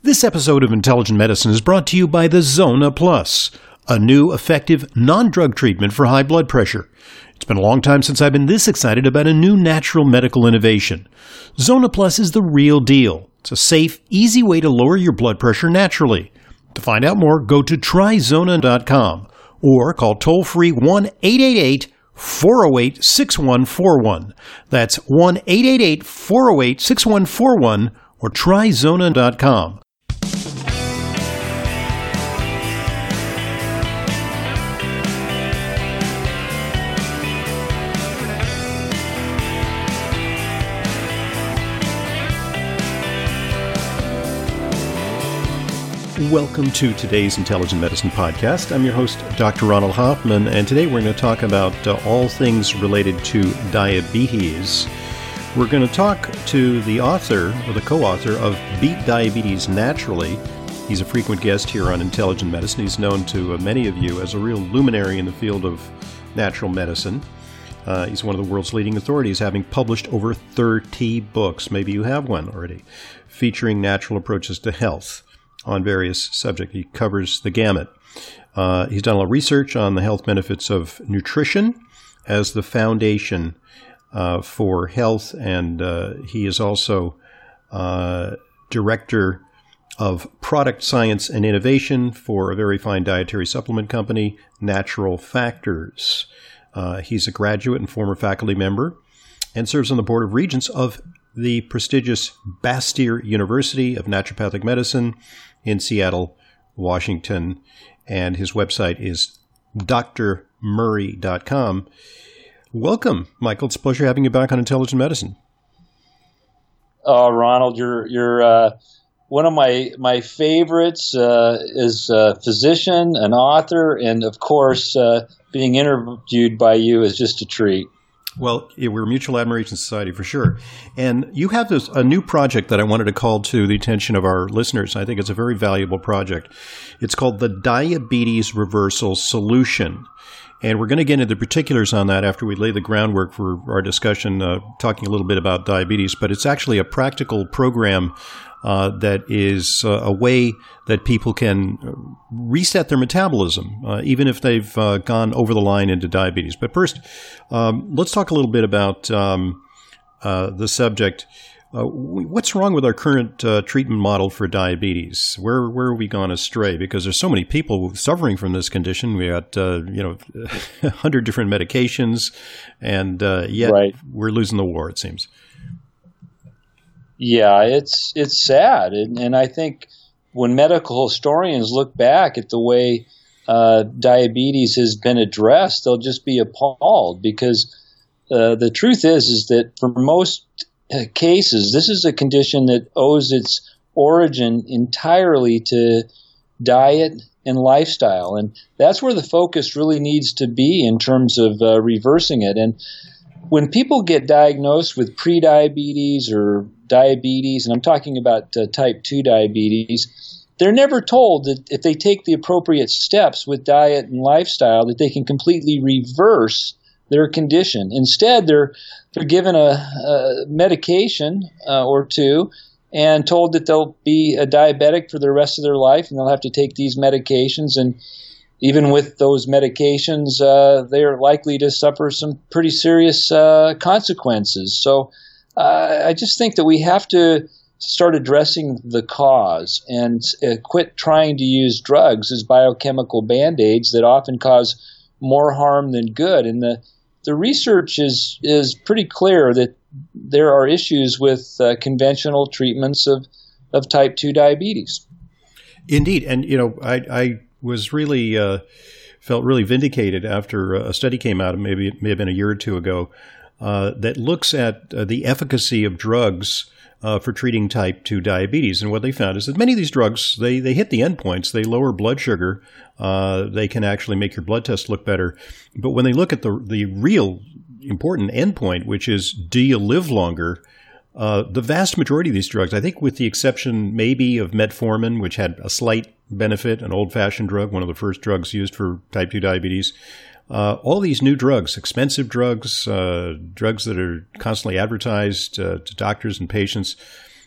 This episode of Intelligent Medicine is brought to you by the Zona Plus, a new, effective, non-drug treatment for high blood pressure. It's been a long time since I've been this excited about a new natural medical innovation. Zona Plus is the real deal. It's a safe, easy way to lower your blood pressure naturally. To find out more, go to tryzona.com or call toll-free 1-888-408-6141. That's 1-888-408-6141 or tryzona.com. Welcome to today's Intelligent Medicine Podcast. I'm your host, Dr. Ronald Hoffman, and today we're going to talk about all things related to diabetes. We're going to talk to the author, or the co-author, of Beat Diabetes Naturally. He's a frequent guest here on Intelligent Medicine. He's known to many of you as a real luminary in the field of natural medicine. He's one of the world's leading authorities, having published over 30 books, maybe you have one already, featuring natural approaches to health on various subjects. He covers the gamut. He's done a lot of research on the health benefits of nutrition as the foundation for health, and he is also director of product science and innovation for a very fine dietary supplement company, Natural Factors. He's a graduate and former faculty member and serves on the board of regents of the prestigious Bastyr University of Naturopathic Medicine in Seattle, Washington, and his website is drmurray.com. Welcome, Michael. It's a pleasure having you back on Intelligent Medicine. Ronald, you're one of my favorites as a physician, an author, and of course, being interviewed by you is just a treat. Well, we're a mutual admiration society for sure. And you have a new project that I wanted to call to the attention of our listeners. I think it's a very valuable project. It's called the Diabetes Reversal Solution. And we're going to get into the particulars on that after we lay the groundwork for our discussion, talking a little bit about diabetes. But it's actually a practical program that is a way that people can reset their metabolism, even if they've gone over the line into diabetes. But first, let's talk a little bit about the subject. What's wrong with our current treatment model for diabetes? Where have we gone astray? Because there's so many people suffering from this condition. We got 100 different medications, and yet we're losing the war, it seems. Yeah, it's sad, and I think when medical historians look back at the way diabetes has been addressed, they'll just be appalled, because the truth is that for most cases, this is a condition that owes its origin entirely to diet and lifestyle, and that's where the focus really needs to be in terms of reversing it. And when people get diagnosed with prediabetes or diabetes, and I'm talking about type 2 diabetes, they're never told that if they take the appropriate steps with diet and lifestyle that they can completely reverse their condition. Instead, they're given a medication or two and told that they'll be a diabetic for the rest of their life, and they'll have to take these medications, and even with those medications, they are likely to suffer some pretty serious consequences. So I just think that we have to start addressing the cause and quit trying to use drugs as biochemical Band-Aids that often cause more harm than good. And the research is pretty clear that there are issues with conventional treatments of type 2 diabetes. Indeed. And, I was really felt really vindicated after a study came out, maybe it may have been a year or two ago, that looks at the efficacy of drugs for treating type 2 diabetes. And what they found is that many of these drugs, they hit the endpoints. They lower blood sugar. They can actually make your blood test look better. But when they look at the real important endpoint, which is do you live longer, the vast majority of these drugs, I think with the exception maybe of metformin, which had a slight benefit, an old-fashioned drug, one of the first drugs used for type 2 diabetes, all these new drugs, expensive drugs, drugs that are constantly advertised to doctors and patients,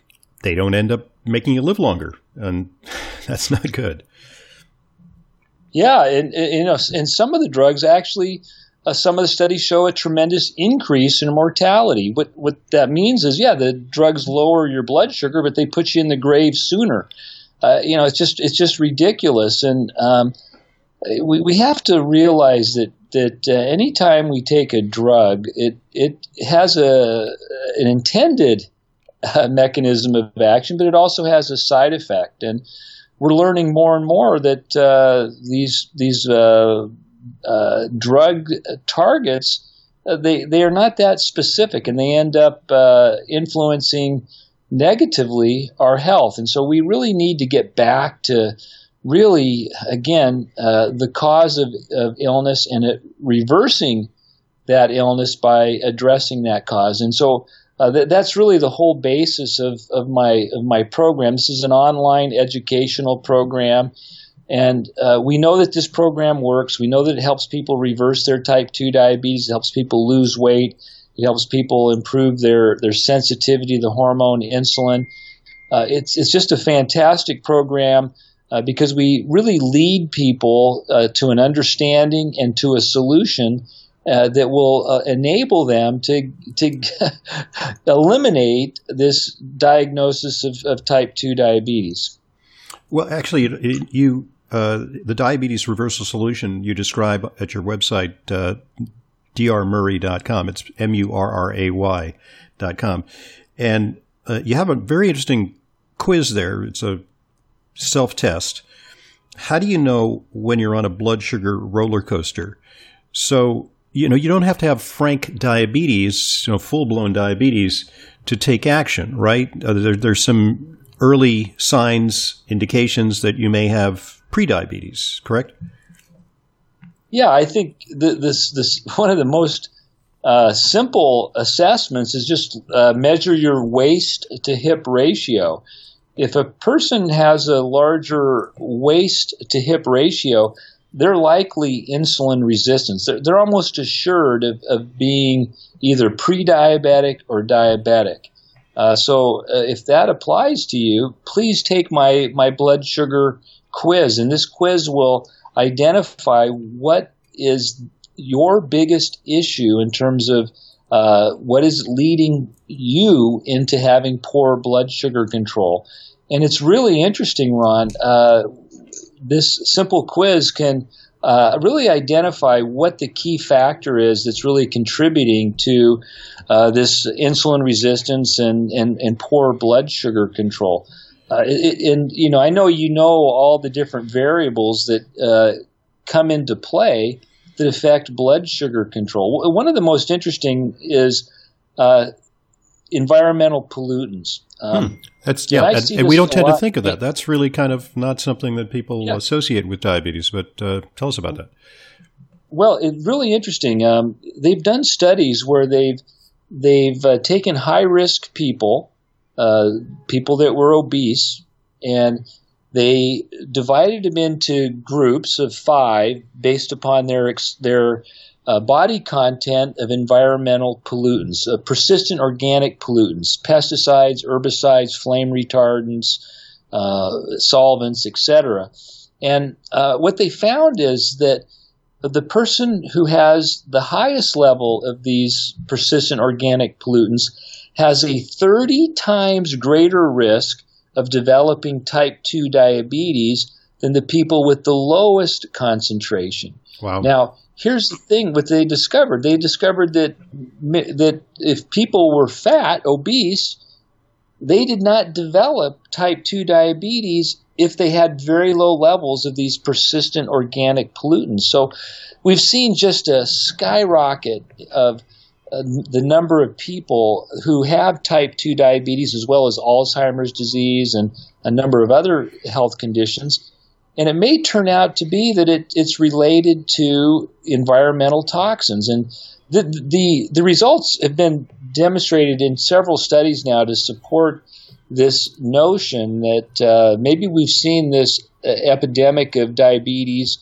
they don't end up making you live longer, and that's not good. Yeah, and some of the drugs actually, some of the studies show a tremendous increase in mortality. What that means is, the drugs lower your blood sugar, but they put you in the grave sooner. It's just ridiculous, and we have to realize that anytime we take a drug, it has an intended mechanism of action, but it also has a side effect, and we're learning more and more that these drug targets they are not that specific, and they end up influencing negatively our health. And so we really need to get back to really, again, the cause of illness and reversing that illness by addressing that cause. And so that's really the whole basis of my program. This is an online educational program, and we know that this program works. We know that it helps people reverse their type 2 diabetes. It helps people lose weight. It helps people improve their sensitivity to the hormone insulin. It's just a fantastic program because we really lead people to an understanding and to a solution that will enable them to eliminate this diagnosis of type 2 diabetes. Well, actually, the diabetes reversal solution you describe at your website, drmurray.com. It's MURRAY.com. And you have a very interesting quiz there. It's a self-test. How do you know when you're on a blood sugar roller coaster? So, you don't have to have frank diabetes, full-blown diabetes to take action, right? There's some early signs, indications that you may have prediabetes, correct? Yeah, I think this one of the most simple assessments is just measure your waist to hip ratio. If a person has a larger waist to hip ratio, they're likely insulin resistant. They're almost assured of being either pre-diabetic or diabetic. So if that applies to you, please take my blood sugar quiz, and this quiz will identify what is your biggest issue in terms of what is leading you into having poor blood sugar control. And it's really interesting, Ron. This simple quiz can really identify what the key factor is that's really contributing to this insulin resistance and poor blood sugar control. I know all the different variables that come into play that affect blood sugar control. One of the most interesting is environmental pollutants. And we don't tend to think of that. That's really kind of not something that people associate with diabetes, but tell us about that. Well, it's really interesting. They've done studies where they've taken high-risk people that were obese, and they divided them into groups of 5 based upon their body content of environmental pollutants, persistent organic pollutants, pesticides, herbicides, flame retardants, solvents, etc. And what they found is that the person who has the highest level of these persistent organic pollutants has a 30 times greater risk of developing type 2 diabetes than the people with the lowest concentration. Wow. Now, here's the thing, what they discovered. They discovered that if people were fat, obese, they did not develop type 2 diabetes if they had very low levels of these persistent organic pollutants. So we've seen just a skyrocket of the number of people who have type 2 diabetes, as well as Alzheimer's disease and a number of other health conditions. And it may turn out to be that it's related to environmental toxins. And the results have been demonstrated in several studies now to support this notion that maybe we've seen this epidemic of diabetes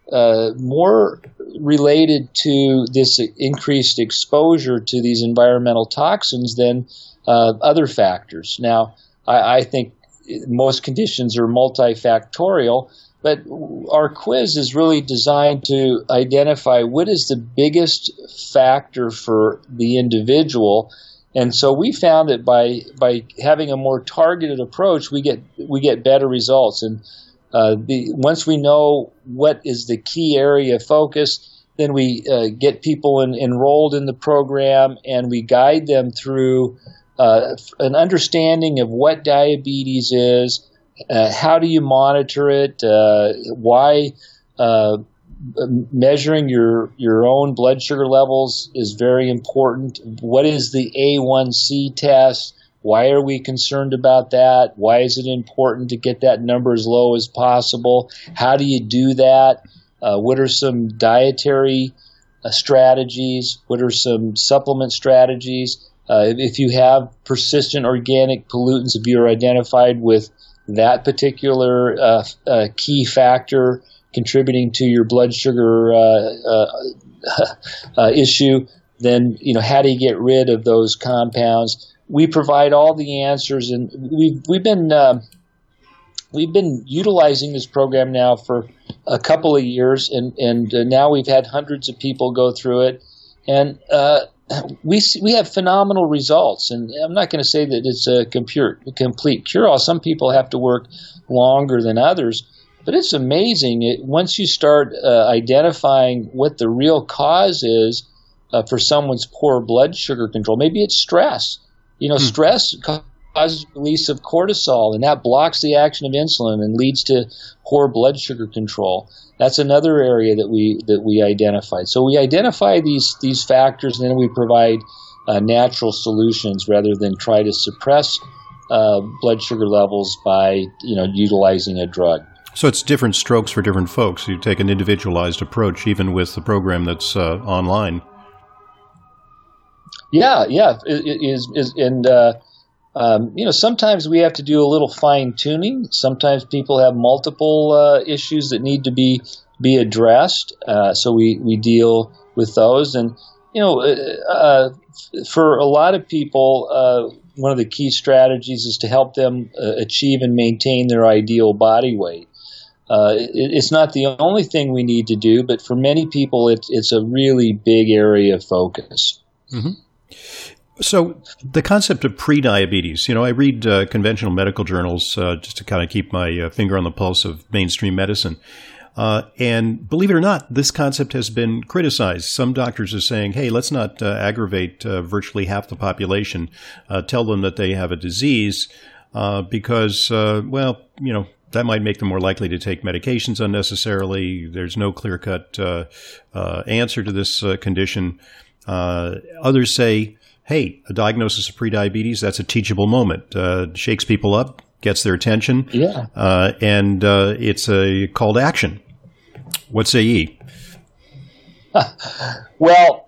more related to this increased exposure to these environmental toxins than other factors. Now, I think most conditions are multifactorial. But our quiz is really designed to identify what is the biggest factor for the individual. And so we found that by having a more targeted approach, we get better results. And once we know what is the key area of focus, then we get people enrolled in the program, and we guide them through an understanding of what diabetes is. How do you monitor it? Why measuring your own blood sugar levels is very important. What is the A1C test? Why are we concerned about that? Why is it important to get that number as low as possible? How do you do that? What are some dietary strategies? What are some supplement strategies? If you have persistent organic pollutants, if you're identified with that particular key factor contributing to your blood sugar issue, then how do you get rid of those compounds? We provide all the answers, and we've been utilizing this program now for a couple of years, and now we've had hundreds of people go through it, and we have phenomenal results. And I'm not going to say that it's a complete cure-all. Some people have to work longer than others, but it's amazing. Once you start identifying what the real cause is for someone's poor blood sugar control, maybe it's stress. Stress causes release of cortisol, and that blocks the action of insulin and leads to poor blood sugar control. That's another area that we identified. So we identify these factors, and then we provide natural solutions rather than try to suppress blood sugar levels by utilizing a drug. So it's different strokes for different folks. You take an individualized approach, even with the program that's online. Yeah, it is, and sometimes we have to do a little fine tuning. Sometimes people have multiple issues that need to be addressed, so we deal with those. And for a lot of people, one of the key strategies is to help them achieve and maintain their ideal body weight. It's not the only thing we need to do, but for many people, it's a really big area of focus. Mm-hmm. So the concept of prediabetes, I read conventional medical journals just to kind of keep my finger on the pulse of mainstream medicine. And believe it or not, this concept has been criticized. Some doctors are saying, hey, let's not aggravate virtually half the population, tell them that they have a disease because, that might make them more likely to take medications unnecessarily. There's no clear-cut answer to this condition. Others say, hey, a diagnosis of prediabetes, that's a teachable moment. Shakes people up, gets their attention, and it's a call to action. What say ye? Well,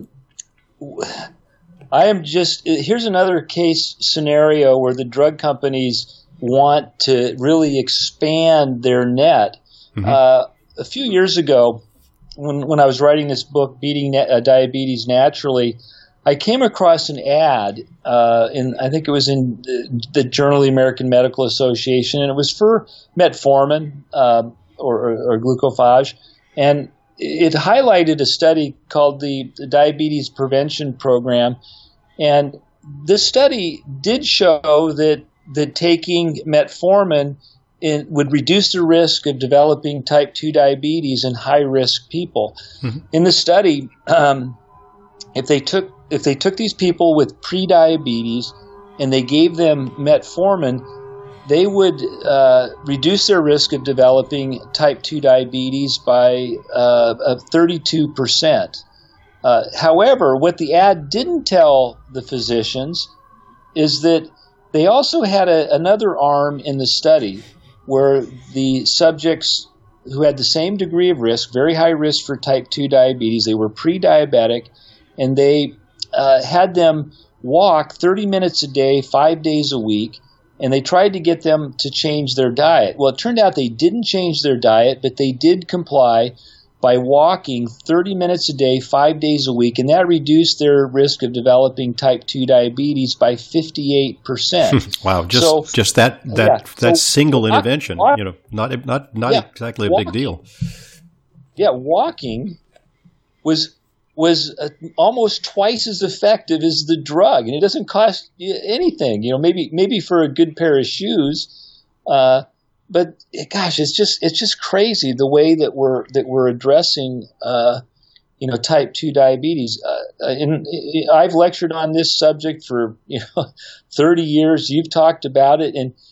here's another case scenario where the drug companies want to really expand their net. Mm-hmm. A few years ago, when I was writing this book, Beating Diabetes Naturally, I came across an ad I think it was in the Journal of the American Medical Association, and it was for metformin or glucophage, and it highlighted a study called the Diabetes Prevention Program, and this study did show that taking metformin would reduce the risk of developing type 2 diabetes in high-risk people. Mm-hmm. In the study, if they took these people with prediabetes and they gave them metformin, they would reduce their risk of developing type 2 diabetes by 32%. However, what the ad didn't tell the physicians is that they also had another arm in the study where the subjects who had the same degree of risk, very high risk for type 2 diabetes, they were pre-diabetic, and they had them walk 30 minutes a day, 5 days a week, and they tried to get them to change their diet. Well, it turned out they didn't change their diet, but they did comply by walking 30 minutes a day, 5 days a week, and that reduced their risk of developing type 2 diabetes by 58%. Wow, just that single intervention, not exactly a big deal. Yeah, walking was almost twice as effective as the drug, and it doesn't cost you anything. Maybe for a good pair of shoes, but gosh, it's just crazy the way that we're addressing type 2 diabetes. And I've lectured on this subject for 30 years. You've talked about it, and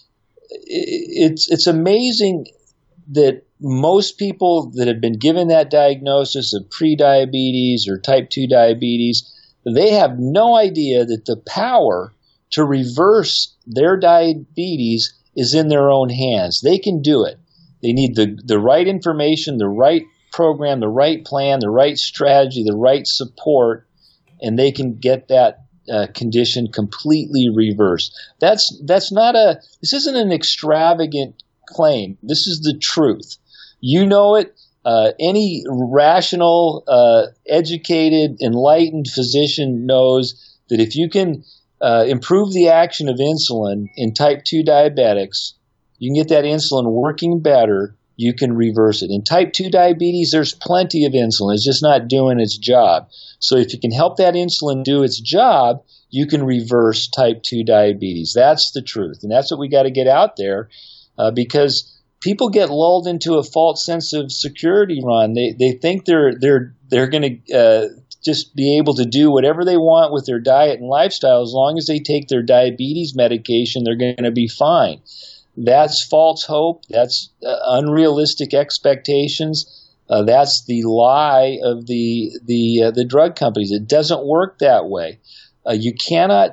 it's amazing that most people that have been given that diagnosis of prediabetes or type 2 diabetes, they have no idea that the power to reverse their diabetes is in their own hands. They can do it. They need the right information, the right program, the right plan, the right strategy, the right support, and they can get that condition completely reversed. This isn't an extravagant claim. This is the truth. You know it. Any rational, educated, enlightened physician knows that if you can improve the action of insulin in type 2 diabetics, you can get that insulin working better, you can reverse it. In type 2 diabetes, there's plenty of insulin. It's just not doing its job. So if you can help that insulin do its job, you can reverse type 2 diabetes. That's the truth. And that's what we got to get out there because people get lulled into a false sense of security, Ron. They think they're going to just be able to do whatever they want with their diet and lifestyle. As long as they take their diabetes medication, they're going to be fine. That's false hope. That's unrealistic expectations. That's the lie of the drug companies. It doesn't work that way. You cannot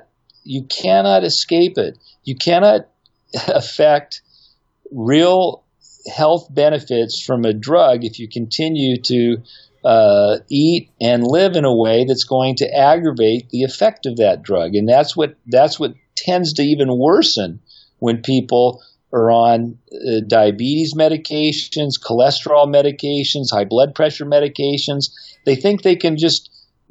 escape it. You cannot affect real health benefits from a drug if you continue to eat and live in a way that's going to aggravate the effect of that drug. And that's what tends to even worsen when people are on diabetes medications, cholesterol medications, high blood pressure medications. They think they can just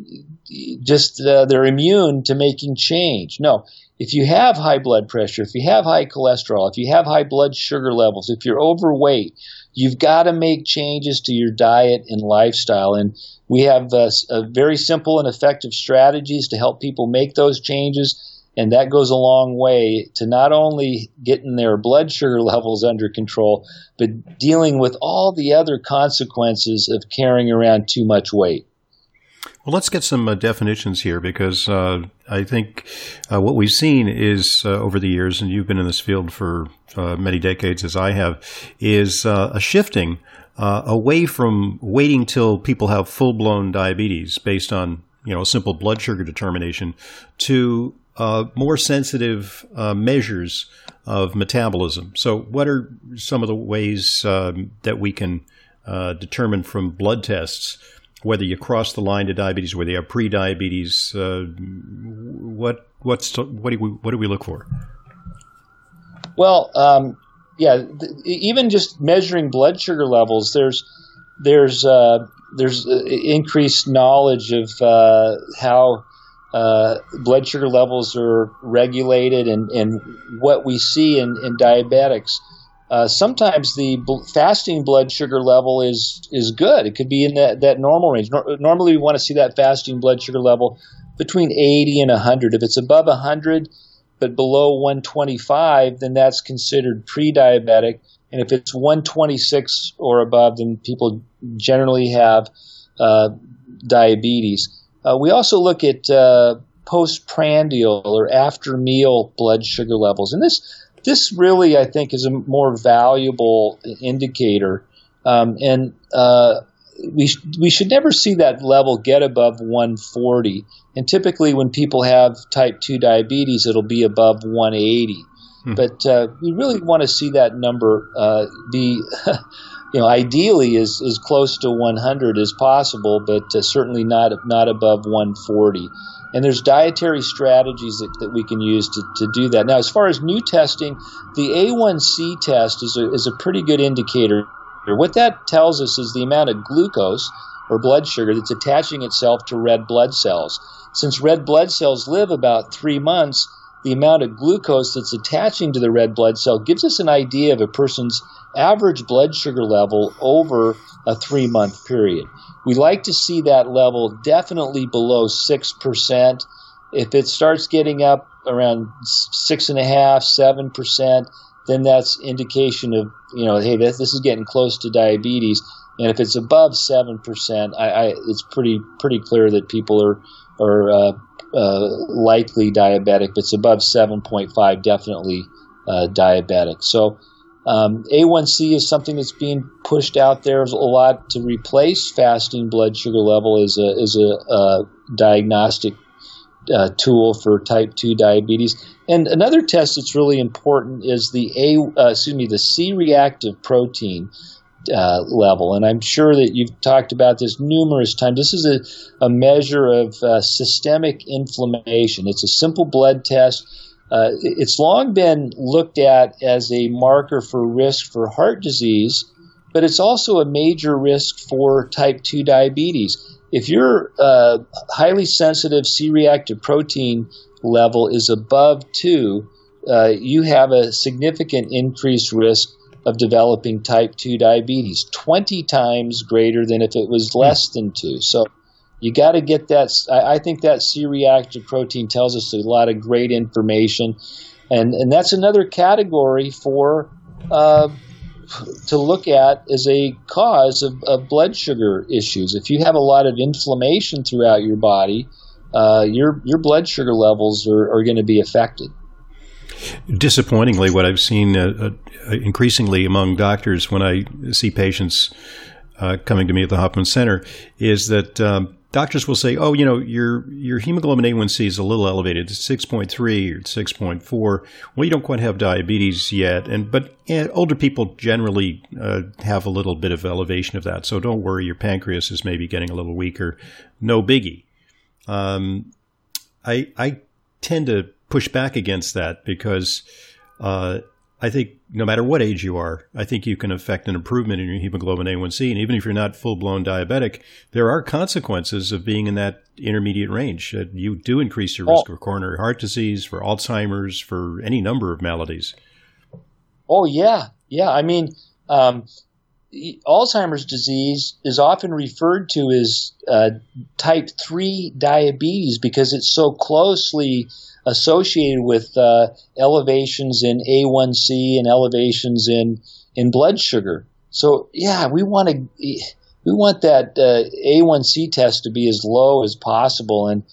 they're immune to making change. No. If you have high blood pressure, if you have high cholesterol, if you have high blood sugar levels, if you're overweight, you've got to make changes to your diet and lifestyle. And we have very simple and effective strategies to help people make those changes. And that goes a long way to not only getting their blood sugar levels under control, but dealing with all the other consequences of carrying around too much weight. Well, let's get some definitions here because I think what we've seen is over the years, and you've been in this field for many decades as I have, is a shifting away from waiting till people have full-blown diabetes based on a simple blood sugar determination to more sensitive measures of metabolism. So what are some of the ways that we can determine from blood tests whether you cross the line to diabetes, whether you have pre-diabetes? What do we look for? Well, even just measuring blood sugar levels, there's increased knowledge of how blood sugar levels are regulated and what we see in diabetics. Sometimes the fasting blood sugar level is good. It could be in that normal range. Normally we want to see that fasting blood sugar level between 80 and 100. If it's above 100 but below 125, then that's considered pre-diabetic. And if it's 126 or above, then people generally have diabetes. We also look at postprandial or after meal blood sugar levels. And this really, I think, is a more valuable indicator. We should never see that level get above 140. And typically when people have type 2 diabetes, it'll be above 180. But we really want to see that number be ideally as close to 100 as possible, but certainly not above 140. And there's dietary strategies that we can use to do that. Now, as far as new testing, the A1C test is a pretty good indicator. What that tells us is the amount of glucose or blood sugar that's attaching itself to red blood cells. Since red blood cells live about 3 months, the amount of glucose that's attaching to the red blood cell gives us an idea of a person's average blood sugar level over a 3-month period. We like to see that level definitely below 6%. If it starts getting up around 6.5%, 7%, then that's indication of, hey, this is getting close to diabetes. And if it's above 7%, it's pretty clear that people are likely diabetic. But it's above 7.5, definitely diabetic. So A1C is something that's being pushed out there a lot to replace fasting blood sugar level as a diagnostic tool for type 2 diabetes. And another test that's really important is the C-reactive protein level. And I'm sure that you've talked about this numerous times. This is a measure of systemic inflammation. It's a simple blood test. It's long been looked at as a marker for risk for heart disease, but it's also a major risk for type 2 diabetes. If your highly sensitive C-reactive protein level is above 2, you have a significant increased risk of developing type 2 diabetes, 20 times greater than if it was less than 2. So you got to get that. I think that C-reactive protein tells us a lot of great information, and that's another category for to look at as a cause of blood sugar issues. If you have a lot of inflammation throughout your body, your blood sugar levels are going to be affected. Disappointingly, what I've seen increasingly among doctors when I see patients coming to me at the Hoffman Center is that doctors will say, oh, your hemoglobin A1C is a little elevated. It's 6.3 or 6.4. Well, you don't quite have diabetes yet. But older people generally have a little bit of elevation of that. So don't worry, your pancreas is maybe getting a little weaker. No biggie. I tend to push back against that because I think no matter what age you are, I think you can affect an improvement in your hemoglobin A1C. And even if you're not full-blown diabetic, there are consequences of being in that intermediate range. You do increase your risk of coronary heart disease, for Alzheimer's, for any number of maladies. Oh, yeah. Yeah. I mean, Alzheimer's disease is often referred to as type 3 diabetes because it's so closely associated with elevations in A1C and elevations in blood sugar. So yeah, we want that A1C test to be as low as possible. And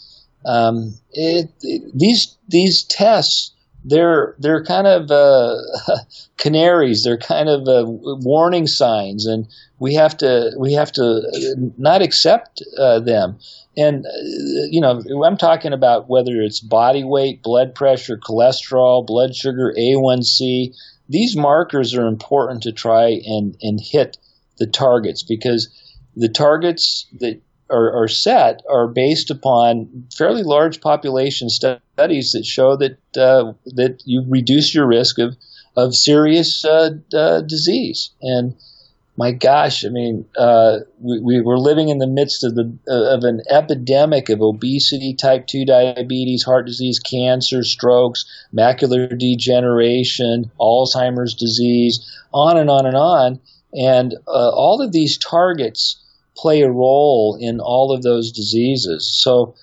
these tests, they're kind of canaries. They're kind of warning signs, and we have to not accept them. And, I'm talking about whether it's body weight, blood pressure, cholesterol, blood sugar, A1C. These markers are important to try and hit the targets because the targets that are set are based upon fairly large population studies that show that you reduce your risk of serious disease. And my gosh, I mean, we're living in the midst of an epidemic of obesity, type 2 diabetes, heart disease, cancer, strokes, macular degeneration, Alzheimer's disease, on and on and on. And all of these targets play a role in all of those diseases. So,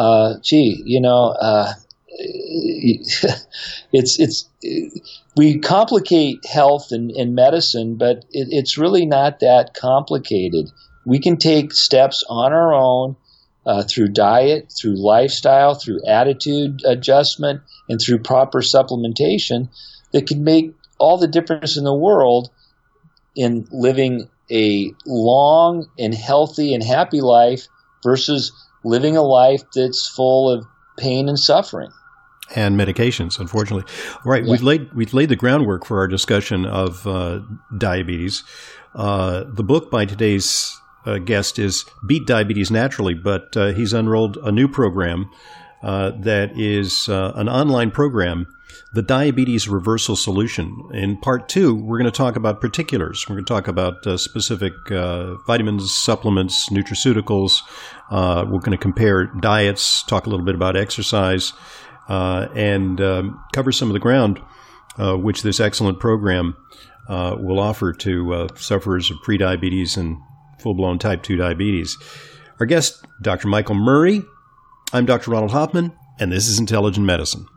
we complicate health and medicine, but it's really not that complicated. We can take steps on our own through diet, through lifestyle, through attitude adjustment, and through proper supplementation that can make all the difference in the world in living a long and healthy and happy life versus living a life that's full of pain and suffering. And medications, unfortunately. All right, yeah. We've laid the groundwork for our discussion of diabetes. The book by today's guest is Beat Diabetes Naturally, but he's unrolled a new program that is an online program, The Diabetes Reversal Solution. In part 2, we're going to talk about particulars. We're going to talk about specific vitamins, supplements, nutraceuticals. We're going to compare diets, talk a little bit about exercise, and cover some of the ground which this excellent program will offer to sufferers of prediabetes and full-blown type 2 diabetes. Our guest, Dr. Michael Murray. I'm Dr. Ronald Hoffman, and this is Intelligent Medicine.